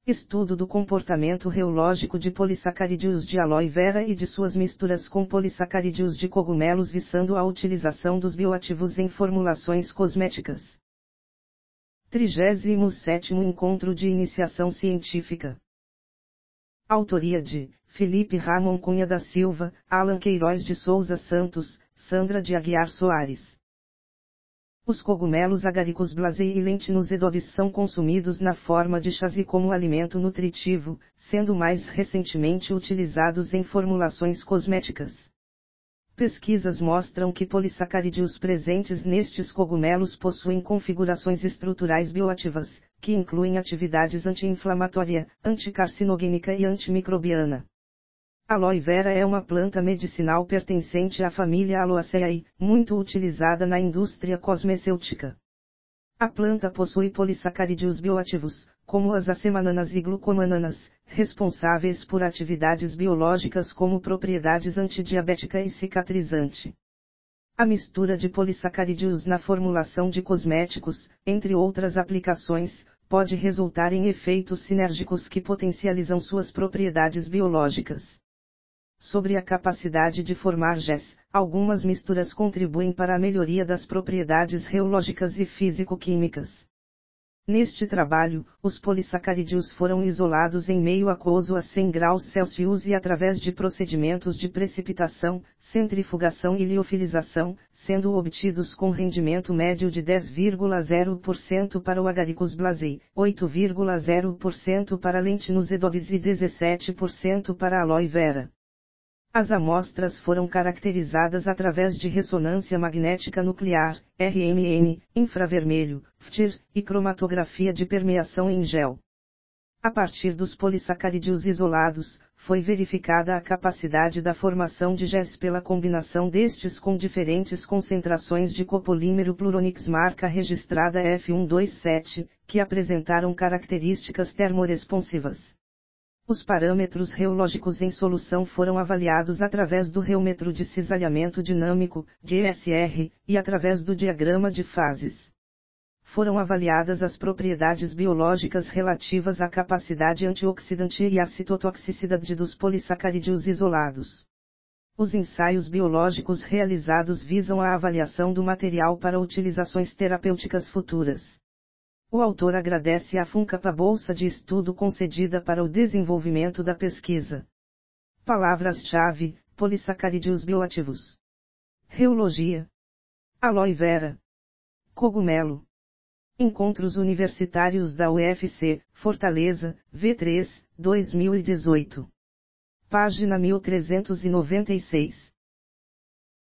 Estudo do comportamento reológico de polissacarídeos de aloe vera e de suas misturas com polissacarídeos de cogumelos visando a utilização dos bioativos em formulações cosméticas. 37º Encontro de Iniciação Científica. Autoria de Felipe Ramon Cunha da Silva, Alan Queiroz de Souza Santos, Sandra de Aguiar Soares. Os cogumelos Agaricus blazei e Lentinus edovis são consumidos na forma de chás e como alimento nutritivo, sendo mais recentemente utilizados em formulações cosméticas. Pesquisas mostram que polissacarídeos presentes nestes cogumelos possuem configurações estruturais bioativas, que incluem atividades anti-inflamatória, anticarcinogênica e antimicrobiana. Aloe vera é uma planta medicinal pertencente à família Aloaceae, muito utilizada na indústria cosmecêutica. A planta possui polissacarídeos bioativos, como as acemananas e glucomananas, responsáveis por atividades biológicas como propriedades antidiabética e cicatrizante. A mistura de polissacarídeos na formulação de cosméticos, entre outras aplicações, pode resultar em efeitos sinérgicos que potencializam suas propriedades biológicas. Sobre a capacidade de formar GES, algumas misturas contribuem para a melhoria das propriedades reológicas e físico-químicas. Neste trabalho, os polissacarídeos foram isolados em meio aquoso a 100 graus Celsius e através de procedimentos de precipitação, centrifugação e liofilização, sendo obtidos com rendimento médio de 10,0% para o Agaricus blazei, 8,0% para Lentinus edovis e 17% para a aloe vera. As amostras foram caracterizadas através de ressonância magnética nuclear, RMN, infravermelho, FTIR, e cromatografia de permeação em gel. A partir dos polissacarídeos isolados, foi verificada a capacidade da formação de GES pela combinação destes com diferentes concentrações de copolímero Pluronix marca registrada F127, que apresentaram características termoresponsivas. Os parâmetros reológicos em solução foram avaliados através do reômetro de cisalhamento dinâmico, DSR, e através do diagrama de fases. Foram avaliadas as propriedades biológicas relativas à capacidade antioxidante e à citotoxicidade dos polissacarídeos isolados. Os ensaios biológicos realizados visam a avaliação do material para utilizações terapêuticas futuras. O autor agradece à FUNCAP a bolsa de estudo concedida para o desenvolvimento da pesquisa. Palavras-chave: polissacarídeos bioativos. Reologia. Aloe vera. Cogumelo. Encontros Universitários da UFC, Fortaleza, V3, 2018. Página 1396.